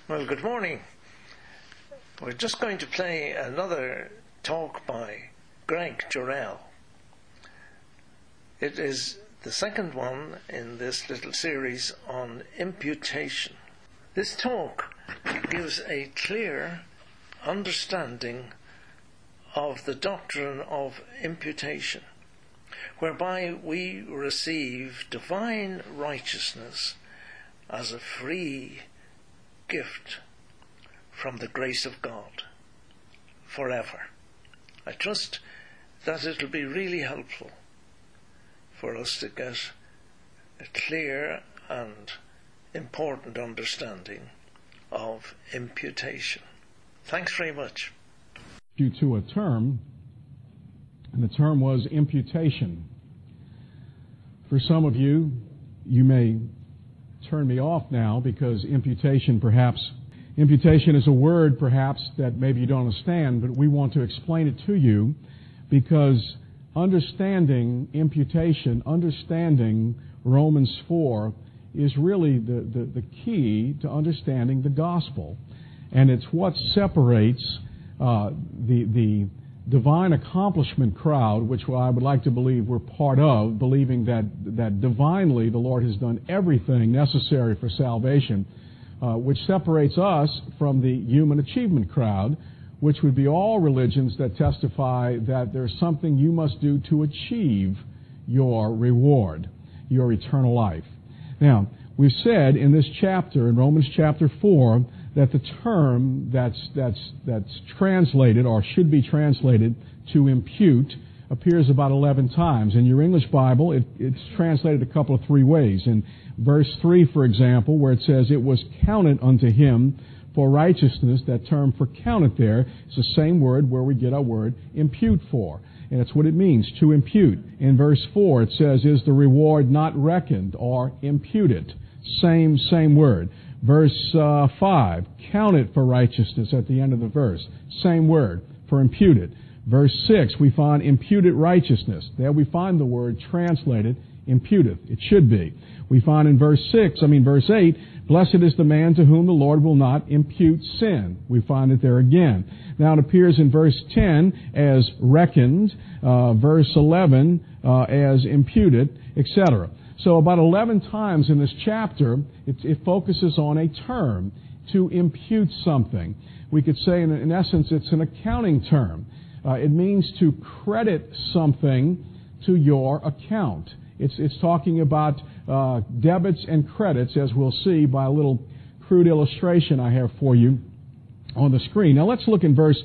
Well, good morning. We're just going to play another talk by Greg Jarrell. It is the second one in this little series on imputation. This talk gives a clear understanding of the doctrine of imputation, whereby we receive divine righteousness as a free gift from the grace of God forever. I trust that it will be really helpful for us to get a clear and important understanding of imputation. Thanks very much. Due to a term, and the term was imputation. For some of you, you may turn me off now because imputation is a word perhaps that maybe you don't understand, but we want to explain it to you because understanding imputation, understanding Romans 4 is really the key to understanding the gospel. And it's what separates the divine accomplishment crowd, which I would like to believe we're part of, believing that divinely the Lord has done everything necessary for salvation, which separates us from the human achievement crowd, which would be all religions that testify that there's something you must do to achieve your reward, your eternal life. Now, we've said in this chapter, in Romans chapter 4, that the term that's translated, or should be translated, to impute, appears about 11 times. In your English Bible, it's translated a couple of three ways. In verse 3, for example, where it says, "It was counted unto him for righteousness," that term for counted there is the same word where we get our word impute for. And it's what it means, to impute. In verse 4, it says, "Is the reward not reckoned," or imputed. Same word. Verse 5, "counted for righteousness" at the end of the verse. Same word for imputed. Verse 6, we find imputed righteousness. There we find the word translated imputed. It should be. We find in verse 8, "Blessed is the man to whom the Lord will not impute sin." We find it there again. Now it appears in verse 10 as reckoned, verse 11 as imputed, etc. So about 11 times in this chapter, it focuses on a term, to impute something. We could say, in essence, it's an accounting term. It means to credit something to your account. It's talking about debits and credits, as we'll see by a little crude illustration I have for you on the screen. Now let's look in verse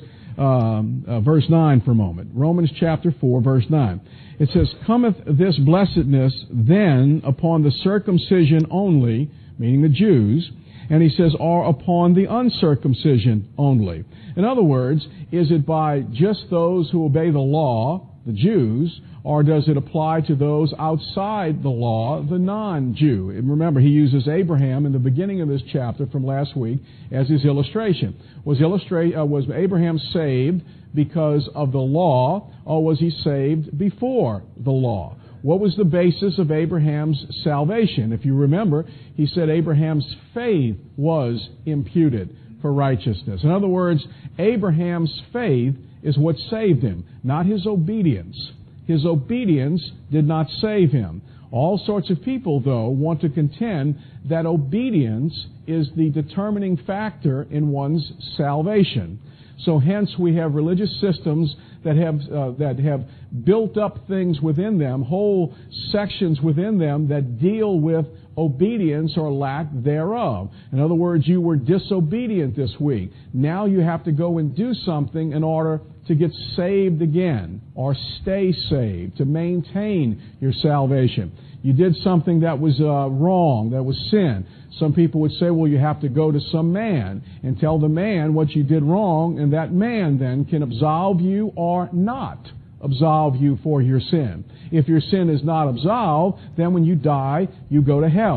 9 for a moment. Romans chapter 4, verse 9. It says, "Cometh this blessedness then upon the circumcision only," meaning the Jews, and he says, "or upon the uncircumcision only." In other words, is it by just those who obey the law, the Jews, or does it apply to those outside the law, the non-Jew? And remember, he uses Abraham in the beginning of this chapter from last week as his illustration. Was Abraham saved because of the law, or was he saved before the law? What was the basis of Abraham's salvation? If you remember, he said Abraham's faith was imputed for righteousness. In other words, Abraham's faith is what saved him, not his obedience. His obedience did not save him. All sorts of people, though, want to contend that obedience is the determining factor in one's salvation. So hence we have religious systems that have built up things within them, whole sections within them that deal with obedience or lack thereof. In other words, you were disobedient this week. Now you have to go and do something in order to get saved again, or stay saved, to maintain your salvation. You did something that was wrong, that was sin. Some people would say, well, you have to go to some man and tell the man what you did wrong, and that man then can absolve you or not absolve you for your sin. If your sin is not absolved, then when you die, you go to hell.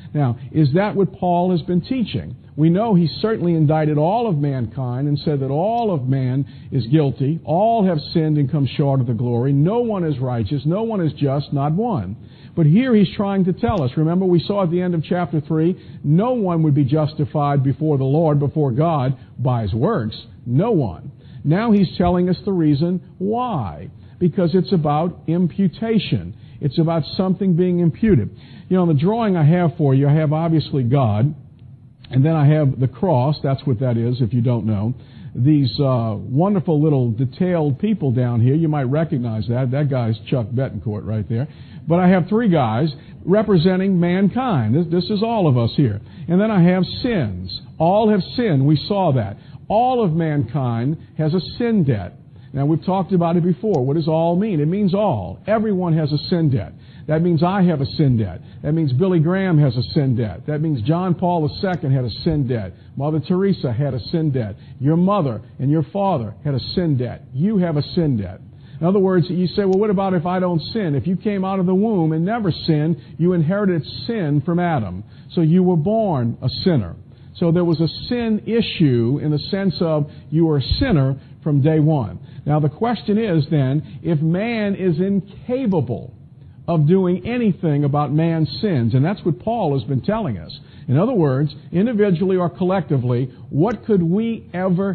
Now, is that what Paul has been teaching? We know he certainly indicted all of mankind and said that all of man is guilty. All have sinned and come short of the glory. No one is righteous. No one is just, not one. But here he's trying to tell us. Remember, we saw at the end of chapter 3, no one would be justified before the Lord, before God, by his works. No one. Now he's telling us the reason why. Because it's about imputation. It's about something being imputed. You know, in the drawing I have for you, I have obviously God, and then I have the cross. That's what that is, if you don't know. These wonderful little detailed people down here. You might recognize that. That guy's Chuck Betancourt right there. But I have three guys representing mankind. This is all of us here. And then I have sins. All have sinned. We saw that. All of mankind has a sin debt. Now, we've talked about it before. What does all mean? It means all. Everyone has a sin debt. That means I have a sin debt. That means Billy Graham has a sin debt. That means John Paul II had a sin debt. Mother Teresa had a sin debt. Your mother and your father had a sin debt. You have a sin debt. In other words, you say, well, what about if I don't sin? If you came out of the womb and never sinned, you inherited sin from Adam. So you were born a sinner. So there was a sin issue in the sense of you were a sinner from day one. Now the question is then, if man is incapable of doing anything about man's sins, and that's what Paul has been telling us. In other words, individually or collectively, what could we ever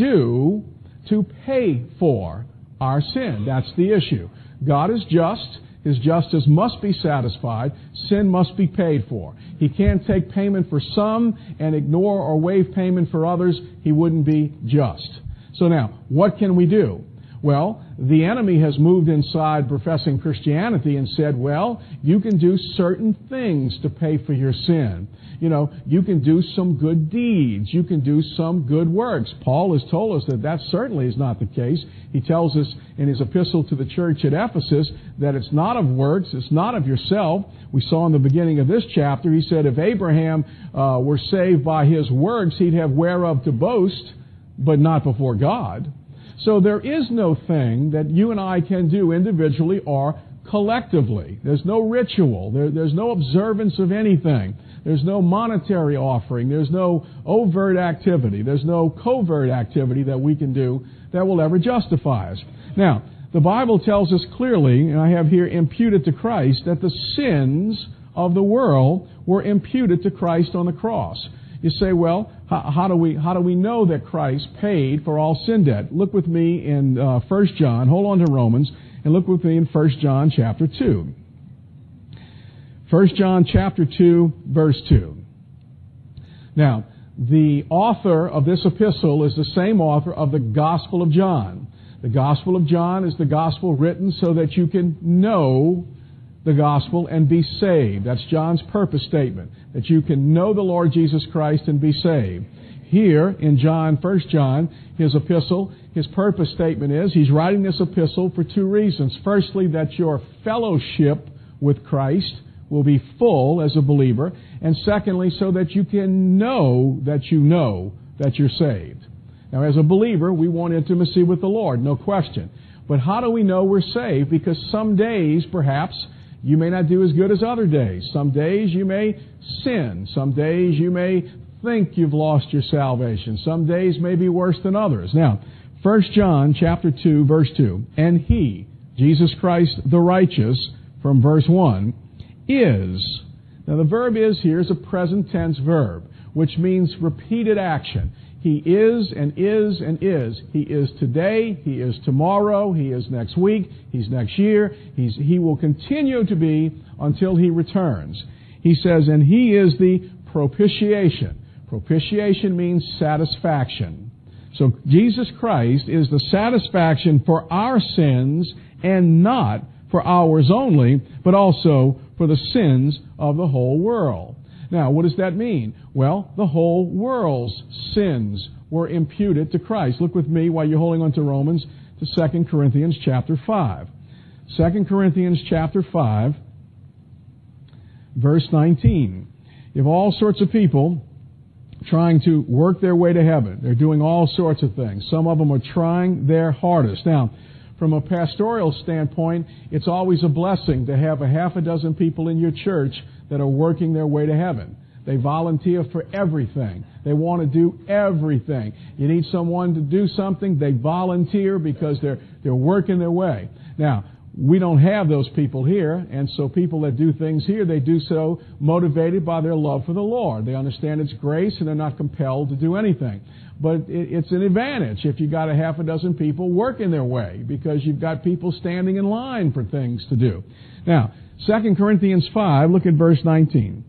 do to pay for our sin? That's the issue. God is just. His justice must be satisfied. Sin must be paid for. He can't take payment for some and ignore or waive payment for others. He wouldn't be just. So now, what can we do? Well, the enemy has moved inside professing Christianity and said, well, you can do certain things to pay for your sin. You know, you can do some good deeds. You can do some good works. Paul has told us that that certainly is not the case. He tells us in his epistle to the church at Ephesus that it's not of works, it's not of yourself. We saw in the beginning of this chapter, he said if Abraham were saved by his works, he'd have whereof to boast, but not before God. So there is no thing that you and I can do individually or collectively. There's no ritual. There's no observance of anything. There's no monetary offering. There's no overt activity. There's no covert activity that we can do that will ever justify us. Now, the Bible tells us clearly, and I have here imputed to Christ, that the sins of the world were imputed to Christ on the cross. You say, well, how do we know that Christ paid for all sin debt? Look with me in 1 John. Hold on to Romans, and look with me in 1 John chapter 2. 1 John chapter 2, verse 2. Now, the author of this epistle is the same author of the Gospel of John. The Gospel of John is the gospel written so that you can know the gospel and be saved. That's John's purpose statement, that you can know the Lord Jesus Christ and be saved. Here in 1 John, his epistle, his purpose statement is, he's writing this epistle for two reasons. Firstly, that your fellowship with Christ will be full as a believer. And secondly, so that you can know that you're saved. Now, as a believer, we want intimacy with the Lord, no question. But how do we know we're saved? Because some days, perhaps, you may not do as good as other days. Some days you may sin. Some days you may think you've lost your salvation. Some days may be worse than others. Now, 1 John chapter 2, verse 2. And he, Jesus Christ the righteous, from verse 1, is. Now the verb is here is a present tense verb, which means repeated action. He is and is and is. He is today, he is tomorrow, he is next week, he's next year, he will continue to be until he returns. He says, and he is the propitiation. Propitiation means satisfaction. So Jesus Christ is the satisfaction for our sins, and not for ours only, but also for the sins of the whole world. Now, what does that mean? Well, the whole world's sins were imputed to Christ. Look with me, while you're holding on to Romans, to 2 Corinthians chapter 5. 2 Corinthians chapter 5, verse 19. You have all sorts of people trying to work their way to heaven. They're doing all sorts of things. Some of them are trying their hardest. Now, from a pastoral standpoint, it's always a blessing to have a half a dozen people in your church that are working their way to heaven. They volunteer for everything. They want to do everything. You need someone to do something, they volunteer because they're working their way. Now, we don't have those people here, and so people that do things here, they do so motivated by their love for the Lord. They understand it's grace, and they're not compelled to do anything. But it's an advantage if you've got a half a dozen people working their way, because you've got people standing in line for things to do. Now, 2 Corinthians 5, look at verse 19.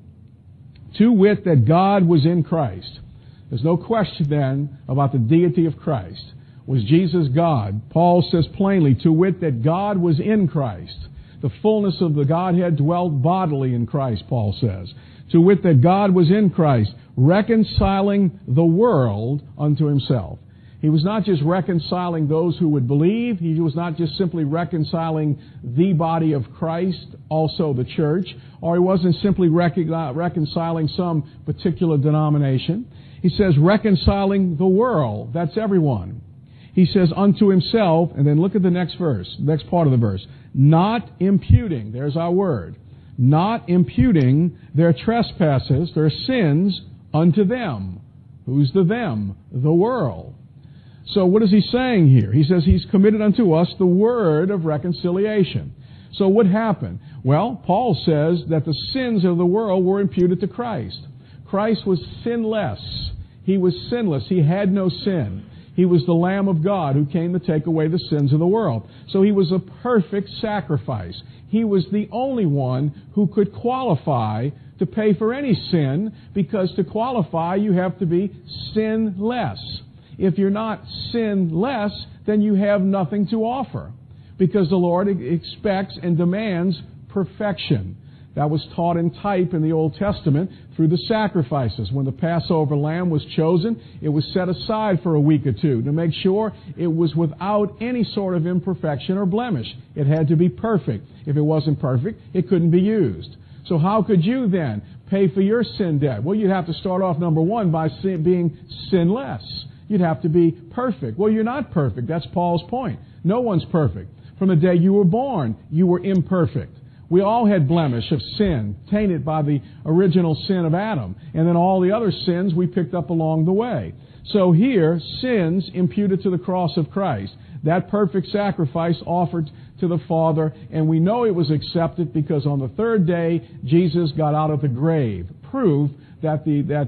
To wit, that God was in Christ. There's no question then about the deity of Christ. Was Jesus God? Paul says plainly, to wit, that God was in Christ. The fullness of the Godhead dwelt bodily in Christ, Paul says. To wit, that God was in Christ, reconciling the world unto himself. He was not just reconciling those who would believe. He was not just simply reconciling the body of Christ, also the church. Or he wasn't simply reconciling some particular denomination. He says reconciling the world. That's everyone. He says unto himself, and then look at the next verse, next part of the verse. Not imputing, there's our word, not imputing their trespasses, their sins unto them. Who's the them? The world. So what is he saying here? He says he's committed unto us the word of reconciliation. So what happened? Well, Paul says that the sins of the world were imputed to Christ. Christ was sinless. He was sinless. He had no sin. He was the Lamb of God who came to take away the sins of the world. So he was a perfect sacrifice. He was the only one who could qualify to pay for any sin, because to qualify you have to be sinless. If you're not sinless, then you have nothing to offer, because the Lord expects and demands perfection. That was taught in type in the Old Testament through the sacrifices. When the Passover lamb was chosen, it was set aside for a week or two to make sure it was without any sort of imperfection or blemish. It had to be perfect. If it wasn't perfect, it couldn't be used. So how could you then pay for your sin debt? Well, you'd have to start off, number one, by being sinless. You'd have to be perfect. Well, you're not perfect. That's Paul's point. No one's perfect. From the day you were born, you were imperfect. We all had blemish of sin, tainted by the original sin of Adam, and then all the other sins we picked up along the way. So here, sins imputed to the cross of Christ. That perfect sacrifice offered to the Father, and we know it was accepted because on the third day, Jesus got out of the grave. Proof that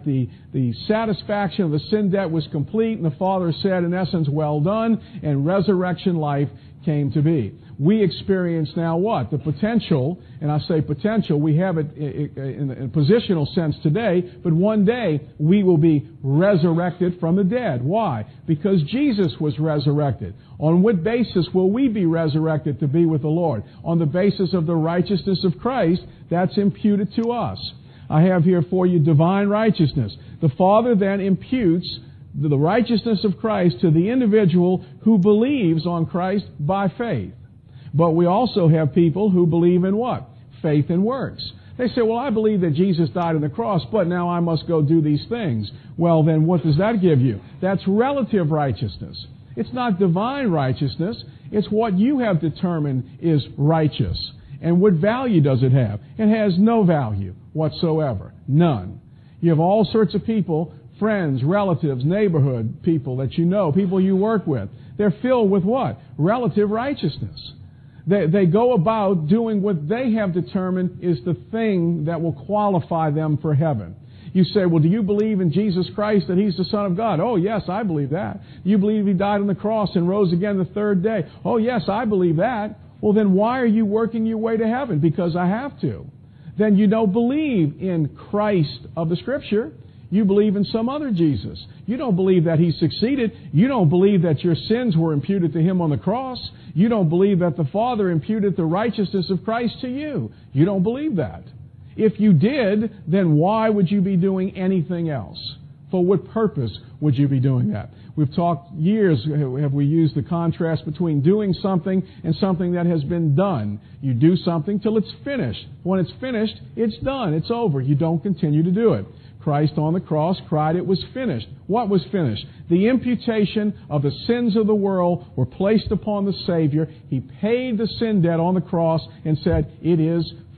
the satisfaction of the sin debt was complete, and the Father said, in essence, well done, and resurrection life came to be. We experience now what? The potential, and I say potential, we have it in a positional sense today, but one day we will be resurrected from the dead. Why? Because Jesus was resurrected. On what basis will we be resurrected to be with the Lord? On the basis of the righteousness of Christ that's imputed to us. I have here for you divine righteousness. The Father then imputes the righteousness of Christ to the individual who believes on Christ by faith. But we also have people who believe in what? Faith and works. They say, well, I believe that Jesus died on the cross, but now I must go do these things. Well, then what does that give you? That's relative righteousness. It's not divine righteousness. It's what you have determined is righteous. And what value does it have? It has no value whatsoever. None. You have all sorts of people, friends, relatives, neighborhood people that you know, people you work with. They're filled with what? Relative righteousness. They go about doing what they have determined is the thing that will qualify them for heaven. You say, well, do you believe in Jesus Christ, that He's the Son of God? Oh, yes, I believe that. Do you believe He died on the cross and rose again the third day? Oh, yes, I believe that. Well, then why are you working your way to heaven? Because I have to. Then you don't believe in Christ of the Scripture. You believe in some other Jesus. You don't believe that He succeeded. You don't believe that your sins were imputed to Him on the cross. You don't believe that the Father imputed the righteousness of Christ to you. You don't believe that. If you did, then why would you be doing anything else? For what purpose would you be doing that? We've talked years, have we used the contrast between doing something and something that has been done. You do something till it's finished. When it's finished, it's done. It's over. You don't continue to do it. Christ on the cross cried it was finished. What was finished? The imputation of the sins of the world were placed upon the Savior. He paid the sin debt on the cross and said, it is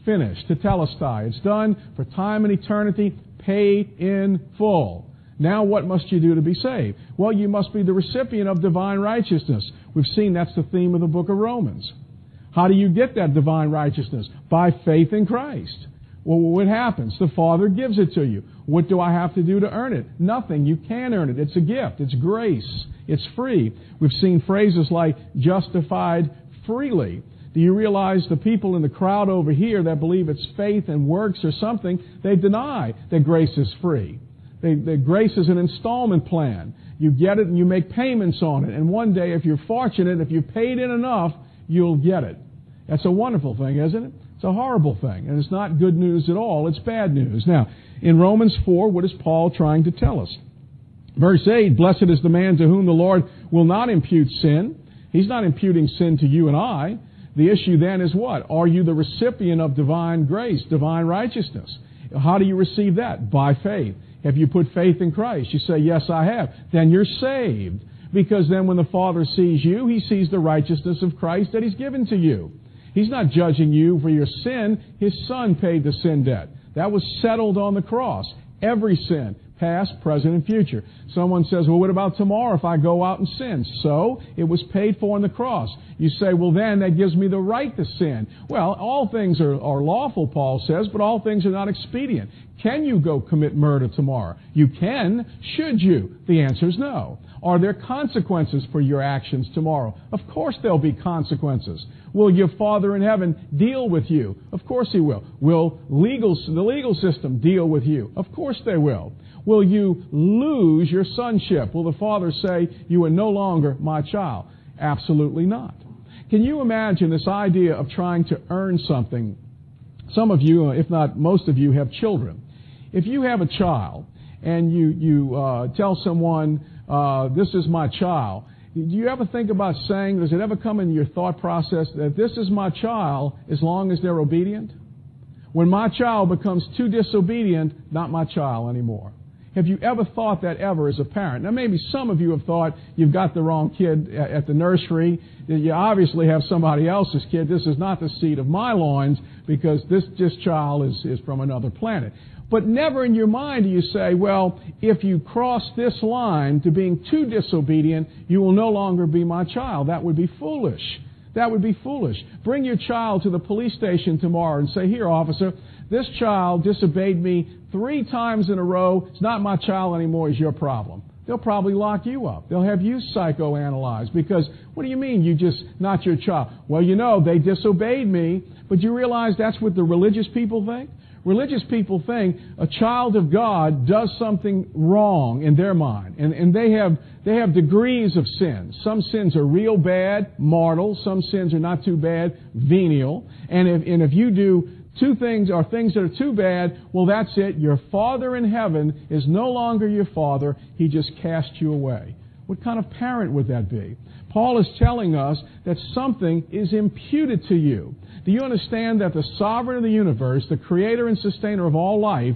finished. Tetelestai. It's done for time and eternity, paid in full. Now what must you do to be saved? Well, you must be the recipient of divine righteousness. We've seen that's the theme of the book of Romans. How do you get that divine righteousness? By faith in Christ. Well, what happens? The Father gives it to you. What do I have to do to earn it? Nothing. You can earn it. It's a gift. It's grace. It's free. We've seen phrases like justified freely. Do you realize the people in the crowd over here that believe it's faith and works or something, they deny that grace is free. That grace is an installment plan. You get it and you make payments on it. And one day, if you're fortunate, if you've paid in enough, you'll get it. That's a wonderful thing, isn't it? It's a horrible thing. And it's not good news at all. It's bad news. Now, in Romans 4, what is Paul trying to tell us? Verse 8, blessed is the man to whom the Lord will not impute sin. He's not imputing sin to you and I. The issue then is what? Are you the recipient of divine grace, divine righteousness? How do you receive that? By faith. Have you put faith in Christ? You say, yes, I have. Then you're saved. Because then when the Father sees you, He sees the righteousness of Christ that He's given to you. He's not judging you for your sin. His Son paid the sin debt. That was settled on the cross. Every sin. Past, present, and future. Someone says, well, what about tomorrow if I go out and sin? So, it was paid for on the cross. You say, well, then that gives me the right to sin. Well, all things are lawful, Paul says, but all things are not expedient. Can you go commit murder tomorrow? You can. Should you? The answer is no. Are there consequences for your actions tomorrow? Of course there'll be consequences. Will your Father in heaven deal with you? Of course He will. Will the legal system deal with you? Of course they will. Will you lose your sonship? Will the Father say, you are no longer my child? Absolutely not. Can you imagine this idea of trying to earn something? Some of you, if not most of you, have children. If you have a child and you tell someone, this is my child, do you ever think about saying, does it ever come in your thought process that this is my child as long as they're obedient? When my child becomes too disobedient, not my child anymore. Have you ever thought that ever as a parent? Now, maybe some of you have thought you've got the wrong kid at the nursery. You obviously have somebody else's kid. This is not the seed of my loins because this child is from another planet. But never in your mind do you say, well, if you cross this line to being too disobedient, you will no longer be my child. That would be foolish. That would be foolish. Bring your child to the police station tomorrow and say, here, officer, this child disobeyed me 3 times in a row. It's not my child anymore. It's your problem. They'll probably lock you up. They'll have you psychoanalyzed because, what do you mean you just, not your child? Well, you know, they disobeyed me, but you realize that's what the religious people think? Religious people think a child of God does something wrong in their mind. And they have degrees of sin. Some sins are real bad, mortal. Some sins are not too bad, venial. And if you do 2 things or things that are too bad, well, that's it. Your Father in heaven is no longer your Father. He just cast you away. What kind of parent would that be? Paul is telling us that something is imputed to you. Do you understand that the sovereign of the universe, the creator and sustainer of all life,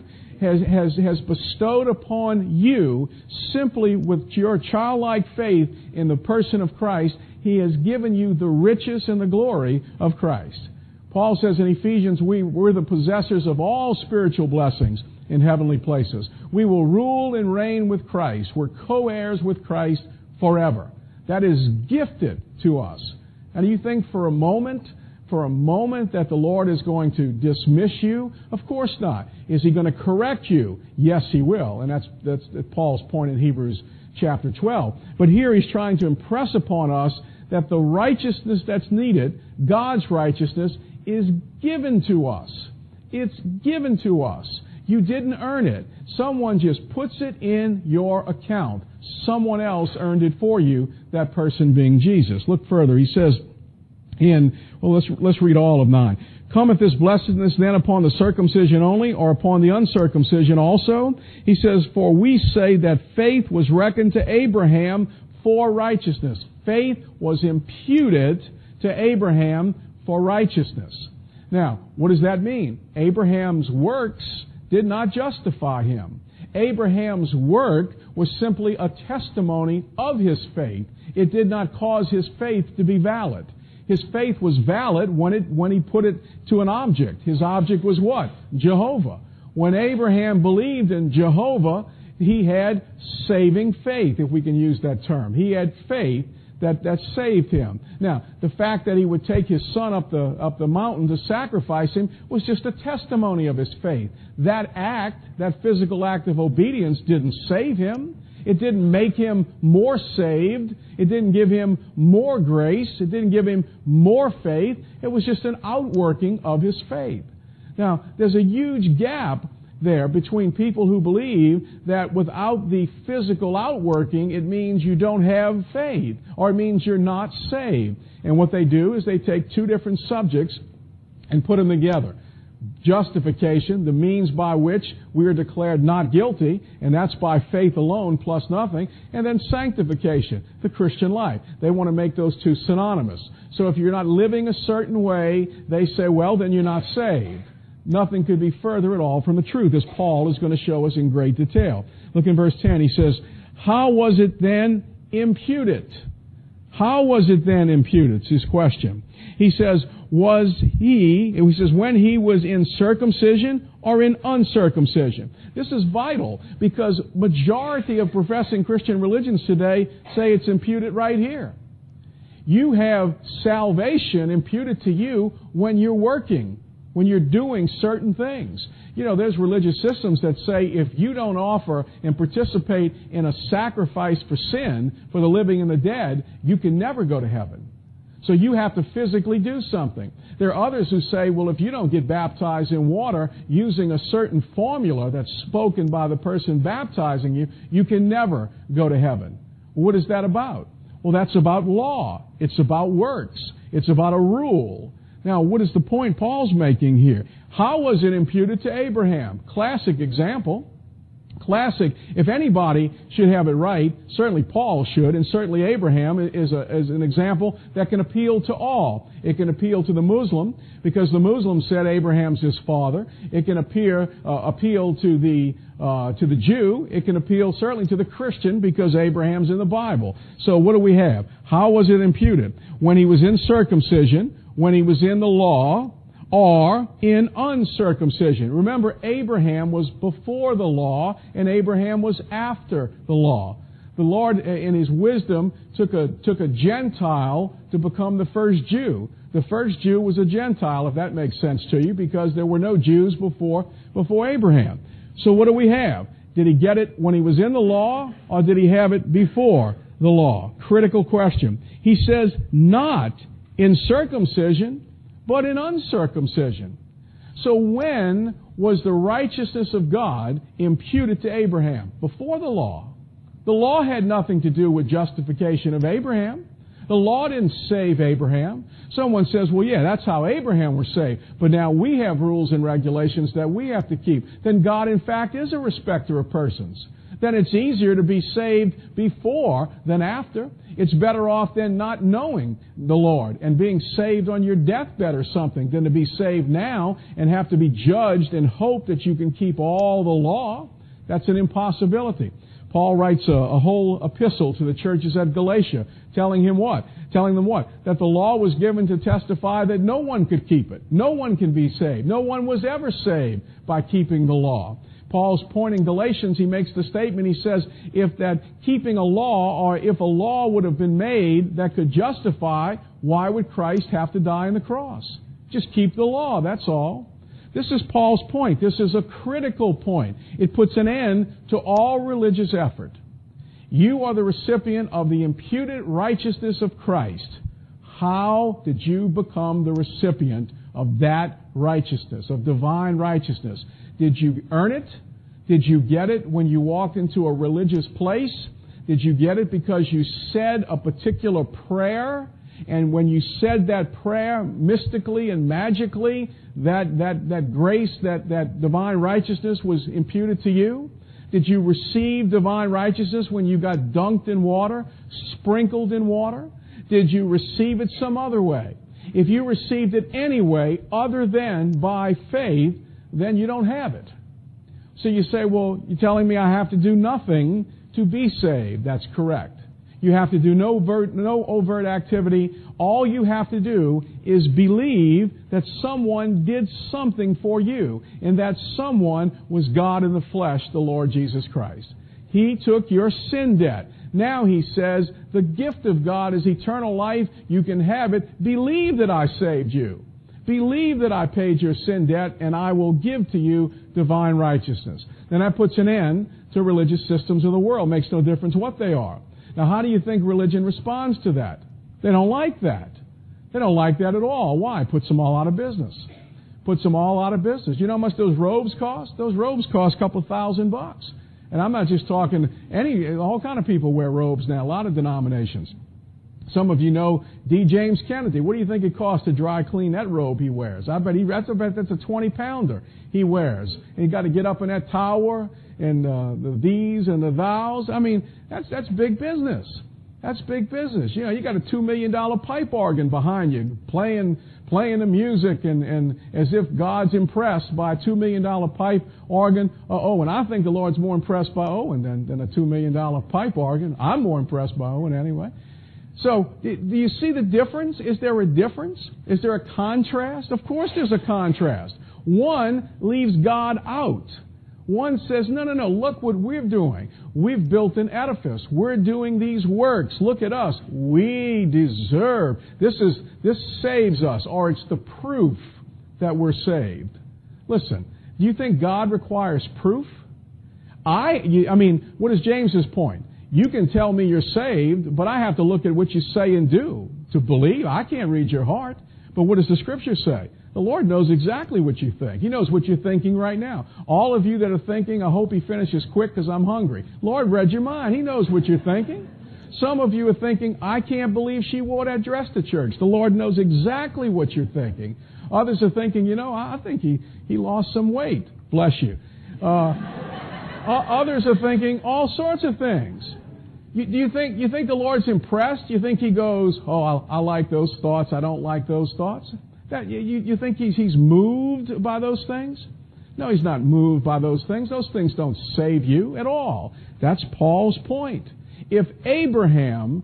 has bestowed upon you, simply with your childlike faith in the person of Christ, He has given you the riches and the glory of Christ. Paul says in Ephesians, we're the possessors of all spiritual blessings in heavenly places. We will rule and reign with Christ. We're co-heirs with Christ forever. That is gifted to us. And do you think for a moment that the Lord is going to dismiss you? Of course not. Is He going to correct you? Yes, He will. And that's Paul's point in Hebrews chapter 12. But here he's trying to impress upon us that the righteousness that's needed, God's righteousness, is given to us. It's given to us. You didn't earn it. Someone just puts it in your account. Someone else earned it for you, that person being Jesus. Look further. He says let's read all of 9. Cometh this blessedness then upon the circumcision only, or upon the uncircumcision also? He says, for we say that faith was reckoned to Abraham for righteousness. Faith was imputed to Abraham for righteousness. Now, what does that mean? Abraham's works did not justify him. Abraham's work was simply a testimony of his faith. It did not cause his faith to be valid. His faith was valid when he put it to an object. His object was what? Jehovah. When Abraham believed in Jehovah, he had saving faith, if we can use that term. He had faith that saved him. Now, the fact that he would take his son up the mountain to sacrifice him was just a testimony of his faith. That act, that physical act of obedience, didn't save him. It didn't make him more saved. It didn't give him more grace. It didn't give him more faith. It was just an outworking of his faith. Now, there's a huge gap there between people who believe that without the physical outworking, it means you don't have faith, or it means you're not saved. And what they do is they take two different subjects and put them together. Justification, the means by which we are declared not guilty, and that's by faith alone plus nothing. And then sanctification, the Christian life. They want to make those two synonymous. So if you're not living a certain way, they say, well, then you're not saved. Nothing could be further at all from the truth, as Paul is going to show us in great detail. Look in verse 10. He says, how was it then imputed? How was it then imputed? It's his question. He says, when he was in circumcision or in uncircumcision? This is vital because majority of professing Christian religions today say it's imputed right here. You have salvation imputed to you when you're working, when you're doing certain things. You know, there's religious systems that say if you don't offer and participate in a sacrifice for sin for the living and the dead, you can never go to heaven. So you have to physically do something. There are others who say, well, if you don't get baptized in water using a certain formula that's spoken by the person baptizing you, you can never go to heaven. What is that about? Well, that's about law. It's about works. It's about a rule. Now, what is the point Paul's making here? How was it imputed to Abraham? Classic example. Classic. If anybody should have it right, certainly Paul should, and certainly Abraham is an example that can appeal to all. It can appeal to the Muslim, because the Muslim said Abraham's his father. It can appeal to the Jew. It can appeal certainly to the Christian, because Abraham's in the Bible. So what do we have? How was it imputed? When he was in circumcision, when he was in the law, or in uncircumcision. Remember, Abraham was before the law, and Abraham was after the law. The Lord, in His wisdom, took a Gentile to become the first Jew. The first Jew was a Gentile, if that makes sense to you, because there were no Jews before Abraham. So what do we have? Did he get it when he was in the law, or did he have it before the law? Critical question. He says, not in circumcision, but in uncircumcision. So when was the righteousness of God imputed to Abraham? Before the law. The law had nothing to do with justification of Abraham. The law didn't save Abraham. Someone says, well, yeah, that's how Abraham was saved. But now we have rules and regulations that we have to keep. Then God, in fact, is a respecter of persons. Then it's easier to be saved before than after. It's better off than not knowing the Lord and being saved on your deathbed or something than to be saved now and have to be judged and hope that you can keep all the law. That's an impossibility. Paul writes a whole epistle to the churches at Galatia, telling them what? That the law was given to testify that no one could keep it. No one can be saved. No one was ever saved by keeping the law. Paul's point in Galatians, he makes the statement, he says, if that keeping a law, or if a law would have been made that could justify, why would Christ have to die on the cross? Just keep the law, that's all. This is Paul's point. This is a critical point. It puts an end to all religious effort. You are the recipient of the imputed righteousness of Christ. How did you become the recipient of that righteousness, of divine righteousness? Did you earn it? Did you get it when you walked into a religious place? Did you get it because you said a particular prayer? And when you said that prayer mystically and magically, that grace, that divine righteousness was imputed to you? Did you receive divine righteousness when you got dunked in water, sprinkled in water? Did you receive it some other way? If you received it any way other than by faith, then you don't have it. So you say, well, you're telling me I have to do nothing to be saved. That's correct. You have to do no overt activity. All you have to do is believe that someone did something for you, and that someone was God in the flesh, the Lord Jesus Christ. He took your sin debt. Now he says, the gift of God is eternal life. You can have it. Believe that I saved you. Believe that I paid your sin debt, and I will give to you divine righteousness. Then that puts an end to religious systems of the world. Makes no difference what they are. Now, how do you think religion responds to that? They don't like that. They don't like that at all. Why? Puts them all out of business. Puts them all out of business. You know how much those robes cost? Those robes cost a couple $1,000. And I'm not just talking all kind of people wear robes now, a lot of denominations. Some of you know D. James Kennedy. What do you think it costs to dry clean that robe he wears? I bet that's a 20-pounder he wears. And you got to get up in that tower and the these and the thous. I mean, that's big business. That's big business. You know, you got a $2 million pipe organ behind you playing the music and as if God's impressed by a $2 million pipe organ. And I think the Lord's more impressed by Owen than a $2 million pipe organ. I'm more impressed by Owen anyway. So, do you see the difference? Is there a difference? Is there a contrast? Of course there's a contrast. One leaves God out. One says, no, look what we're doing. We've built an edifice. We're doing these works. Look at us. We deserve. This saves us, or it's the proof that we're saved. Listen, do you think God requires proof? I mean, what is James's point? You can tell me you're saved, but I have to look at what you say and do to believe. I can't read your heart. But what does the Scripture say? The Lord knows exactly what you think. He knows what you're thinking right now. All of you that are thinking, I hope he finishes quick because I'm hungry. Lord read your mind. He knows what you're thinking. Some of you are thinking, I can't believe she wore that dress to church. The Lord knows exactly what you're thinking. Others are thinking, I think he lost some weight. Bless you. Others are thinking all sorts of things. You think the Lord's impressed? You think he goes, I like those thoughts, I don't like those thoughts? You think he's moved by those things? No, he's not moved by those things. Those things don't save you at all. That's Paul's point. If Abraham,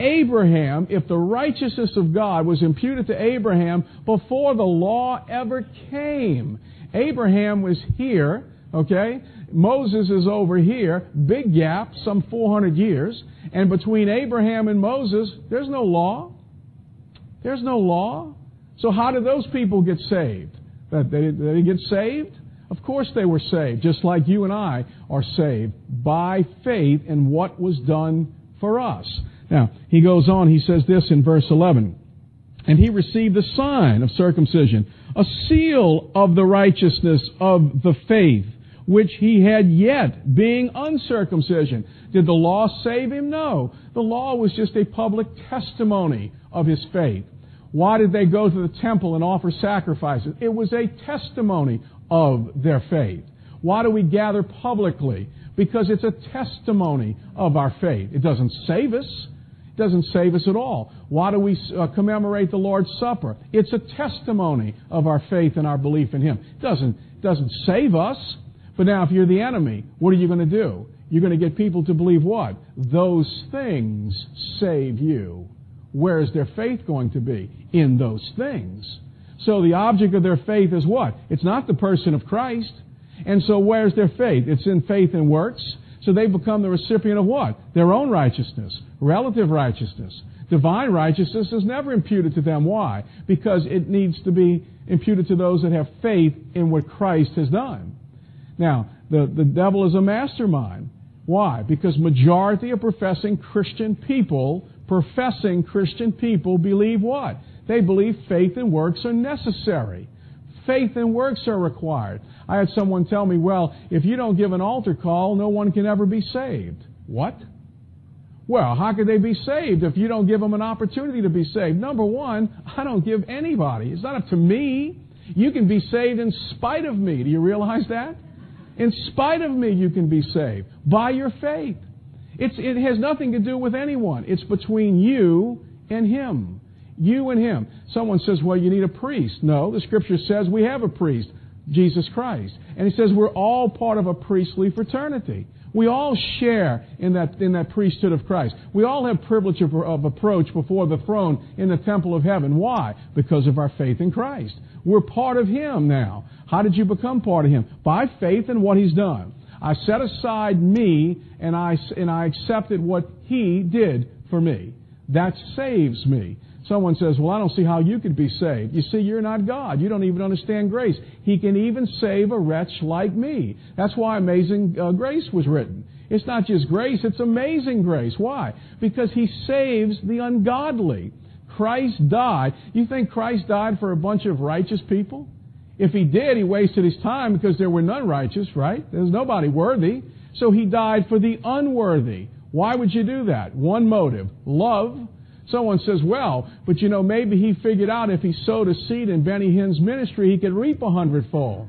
if the righteousness of God was imputed to Abraham before the law ever came, Abraham was here, okay? Moses is over here, big gap, some 400 years, and between Abraham and Moses, there's no law. There's no law. So how did those people get saved? Did they get saved? Of course they were saved, just like you and I are saved by faith in what was done for us. Now, he goes on, he says this in verse 11, and he received the sign of circumcision, a seal of the righteousness of the faith, which he had yet, being uncircumcision. Did the law save him? No. The law was just a public testimony of his faith. Why did they go to the temple and offer sacrifices? It was a testimony of their faith. Why do we gather publicly? Because it's a testimony of our faith. It doesn't save us. It doesn't save us at all. Why do we commemorate the Lord's Supper? It's a testimony of our faith and our belief in Him. It doesn't save us. But now if you're the enemy, what are you going to do? You're going to get people to believe what? Those things save you. Where is their faith going to be? In those things. So the object of their faith is what? It's not the person of Christ. And so where's their faith? It's in faith and works. So they become the recipient of what? Their own righteousness. Relative righteousness. Divine righteousness is never imputed to them. Why? Because it needs to be imputed to those that have faith in what Christ has done. Now, the devil is a mastermind. Why? Because majority of professing Christian people believe what? They believe faith and works are necessary. Faith and works are required. I had someone tell me, well, if you don't give an altar call, no one can ever be saved. What? Well, how could they be saved if you don't give them an opportunity to be saved? Number one, I don't give anybody. It's not up to me. You can be saved in spite of me. Do you realize that? In spite of me, you can be saved by your faith. It has nothing to do with anyone. It's between you and Him. You and Him. Someone says, well, you need a priest. No, the Scripture says we have a priest, Jesus Christ. And He says we're all part of a priestly fraternity. We all share in that priesthood of Christ. We all have privilege of approach before the throne in the temple of heaven. Why? Because of our faith in Christ. We're part of Him now. How did you become part of Him? By faith in what He's done. I set aside me and I accepted what He did for me. That saves me. Someone says, well, I don't see how you could be saved. You see, you're not God. You don't even understand grace. He can even save a wretch like me. That's why Amazing Grace was written. It's not just grace, it's amazing grace. Why? Because He saves the ungodly. Christ died. You think Christ died for a bunch of righteous people? If He did, He wasted His time because there were none righteous, right? There's nobody worthy. So He died for the unworthy. Why would you do that? One motive, love. Someone says, well, but maybe He figured out if He sowed a seed in Benny Hinn's ministry, He could reap 100-fold.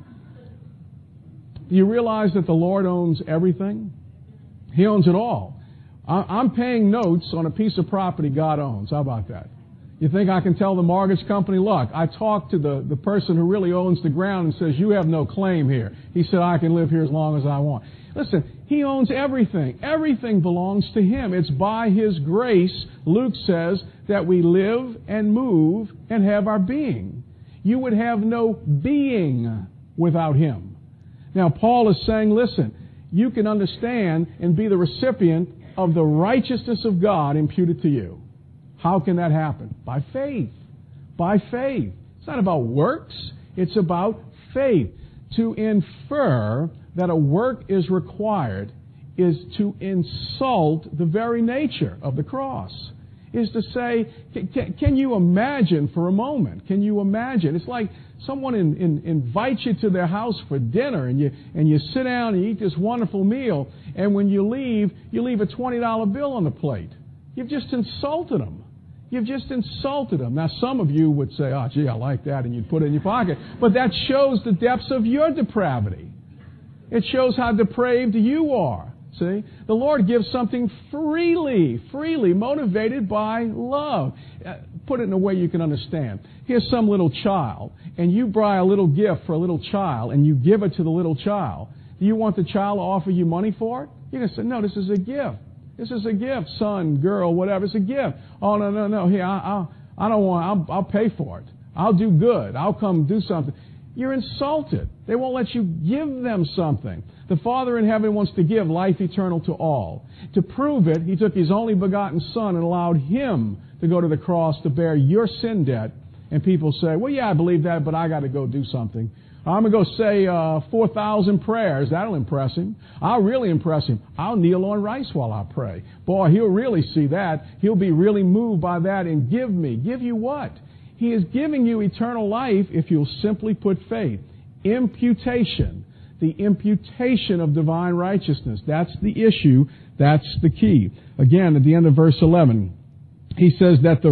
Do you realize that the Lord owns everything? He owns it all. I'm paying notes on a piece of property God owns. How about that? You think I can tell the mortgage company, look, I talked to the person who really owns the ground and says, you have no claim here. He said, I can live here as long as I want. Listen, He owns everything. Everything belongs to Him. It's by His grace, Luke says, that we live and move and have our being. You would have no being without Him. Now, Paul is saying, listen, you can understand and be the recipient of the righteousness of God imputed to you. How can that happen? By faith. By faith. It's not about works. It's about faith. To infer that a work is required is to insult the very nature of the cross. Is to say, can you imagine for a moment? Can you imagine? It's like someone invites you to their house for dinner, and you sit down and you eat this wonderful meal, and when you leave a $20 bill on the plate. You've just insulted them. You've just insulted them. Now, some of you would say, oh, gee, I like that, and you'd put it in your pocket. But that shows the depths of your depravity. It shows how depraved you are. See? The Lord gives something freely, motivated by love. Put it in a way you can understand. Here's some little child, and you buy a little gift for a little child, and you give it to the little child. Do you want the child to offer you money for it? You're going to say, no, this is a gift. This is a gift, son, girl, whatever. It's a gift. Oh, no. Here, I don't want. I'll pay for it. I'll do good. I'll come do something. You're insulted. They won't let you give them something. The Father in heaven wants to give life eternal to all. To prove it, He took His only begotten Son and allowed Him to go to the cross to bear your sin debt. And people say, well, yeah, I believe that, but I got to go do something. I'm going to go say 4,000 prayers. That'll impress Him. I'll really impress Him. I'll kneel on rice while I pray. Boy, He'll really see that. He'll be really moved by that and give me. Give you what? He is giving you eternal life if you'll simply put faith. Imputation. The imputation of divine righteousness. That's the issue. That's the key. Again, at the end of verse 11, he says that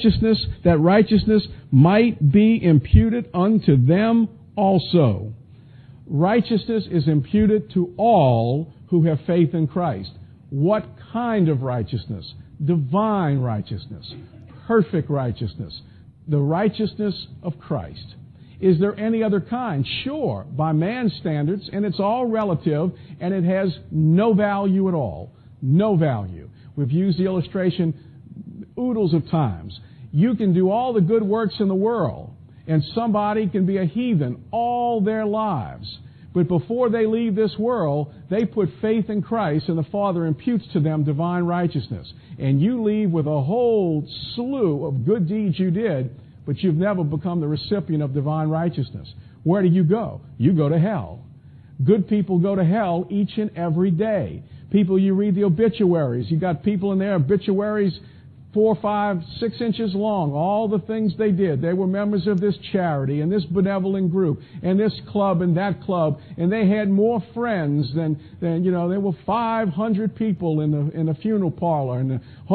righteousness might be imputed unto them also. Righteousness is imputed to all who have faith in Christ. What kind of righteousness? Divine righteousness. Perfect righteousness. The righteousness of Christ. Is there any other kind? Sure, by man's standards, and it's all relative, and it has no value at all. No value. We've used the illustration oodles of times. You can do all the good works in the world, and somebody can be a heathen all their lives. But before they leave this world, they put faith in Christ, and the Father imputes to them divine righteousness. And you leave with a whole slew of good deeds you did, but you've never become the recipient of divine righteousness. Where do you go? You go to hell. Good people go to hell each and every day. People, you read the obituaries. You got people in there, obituaries 4, 5, 6 inches long, all the things they did. They were members of this charity and this benevolent group and this club and that club, and they had more friends than there were 500 people in the funeral parlor, and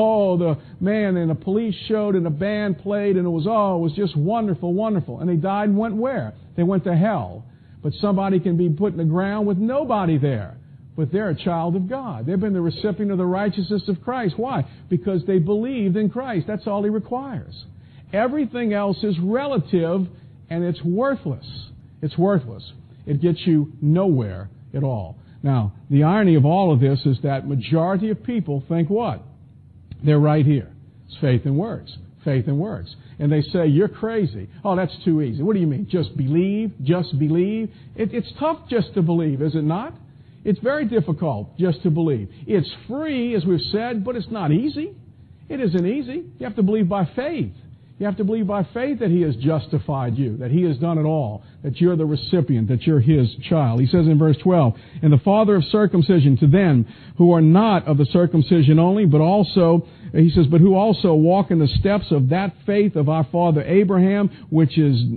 and the police showed and the band played, and it was just wonderful, wonderful. And they died and went where? They went to hell. But somebody can be put in the ground with nobody there. But they're a child of God. They've been the recipient of the righteousness of Christ. Why? Because they believed in Christ. That's all He requires. Everything else is relative, and it's worthless. It's worthless. It gets you nowhere at all. Now, the irony of all of this is that majority of people think what? They're right here. It's faith and works. Faith and works. And they say, you're crazy. Oh, that's too easy. What do you mean? Just believe? Just believe? It's tough just to believe, is it not? It's very difficult just to believe. It's free, as we've said, but it's not easy. It isn't easy. You have to believe by faith. You have to believe by faith that He has justified you, that He has done it all, that you're the recipient, that you're His child. He says in verse 12, and the father of circumcision to them who are not of the circumcision only, but also, he says, but who also walk in the steps of that faith of our father Abraham, which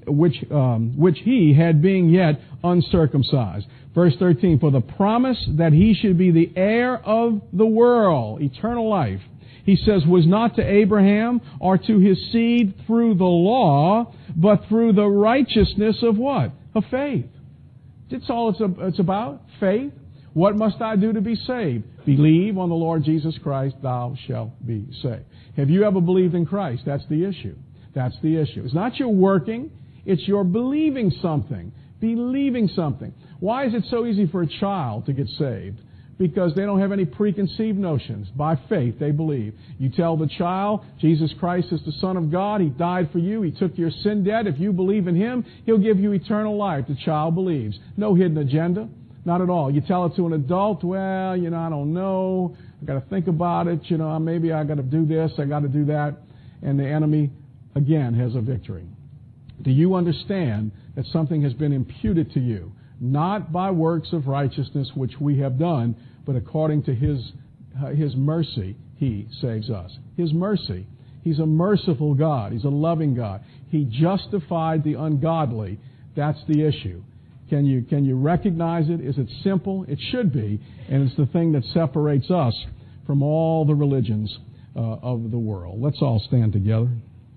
he had being yet uncircumcised. Verse 13, for the promise that he should be the heir of the world, eternal life, he says, was not to Abraham or to his seed through the law, but through the righteousness of what? Of faith. That's all it's about, faith. What must I do to be saved? Believe on the Lord Jesus Christ, thou shalt be saved. Have you ever believed in Christ? That's the issue. That's the issue. It's not your working, it's your believing something. Believing something. Why is it so easy for a child to get saved? Because they don't have any preconceived notions. By faith, they believe. You tell the child, Jesus Christ is the Son of God. He died for you. He took your sin debt. If you believe in Him, He'll give you eternal life. The child believes. No hidden agenda. Not at all. You tell it to an adult, well, I don't know. I've got to think about it. Maybe I got to do this. I got to do that. And the enemy, again, has a victory. Do you understand that something has been imputed to you? Not by works of righteousness which we have done, but according to His mercy, He saves us. His mercy. He's a merciful God. He's a loving God. He justified the ungodly. That's the issue. Can you recognize it? Is it simple? It should be. And it's the thing that separates us from all the religions of the world. Let's all stand together.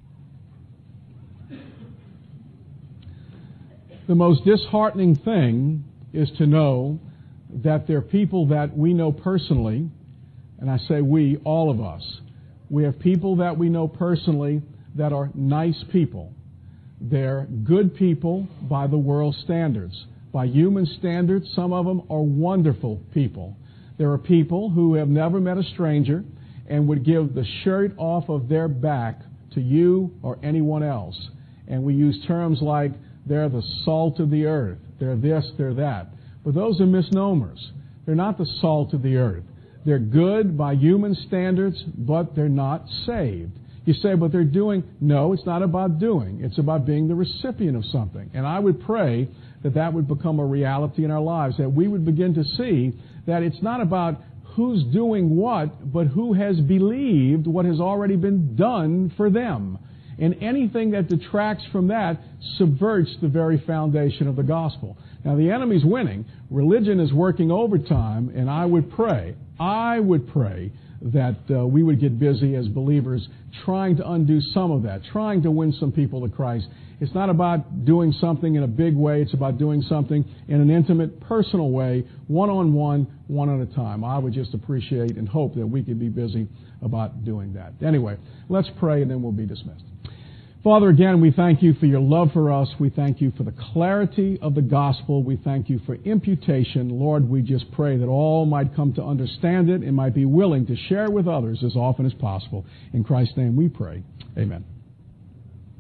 The most disheartening thing is to know that there are people that we know personally, and I say we, all of us. We have people that we know personally that are nice people. They're good people by the world's standards. By human standards, some of them are wonderful people. There are people who have never met a stranger and would give the shirt off of their back to you or anyone else. And we use terms like, they're the salt of the earth. They're this, they're that. But those are misnomers. They're not the salt of the earth. They're good by human standards, but they're not saved. You say, but they're doing. No, it's not about doing. It's about being the recipient of something. And I would pray that that would become a reality in our lives, that we would begin to see that it's not about who's doing what, but who has believed what has already been done for them. And anything that detracts from that subverts the very foundation of the gospel. Now, the enemy's winning. Religion is working overtime, and I would pray that we would get busy as believers trying to undo some of that, trying to win some people to Christ. It's not about doing something in a big way. It's about doing something in an intimate, personal way, one-on-one, one at a time. I would just appreciate and hope that we could be busy about doing that. Anyway, let's pray, and then we'll be dismissed. Father, again, we thank you for your love for us. We thank you for the clarity of the gospel. We thank you for imputation. Lord, we just pray that all might come to understand it and might be willing to share it with others as often as possible. In Christ's name we pray. Amen.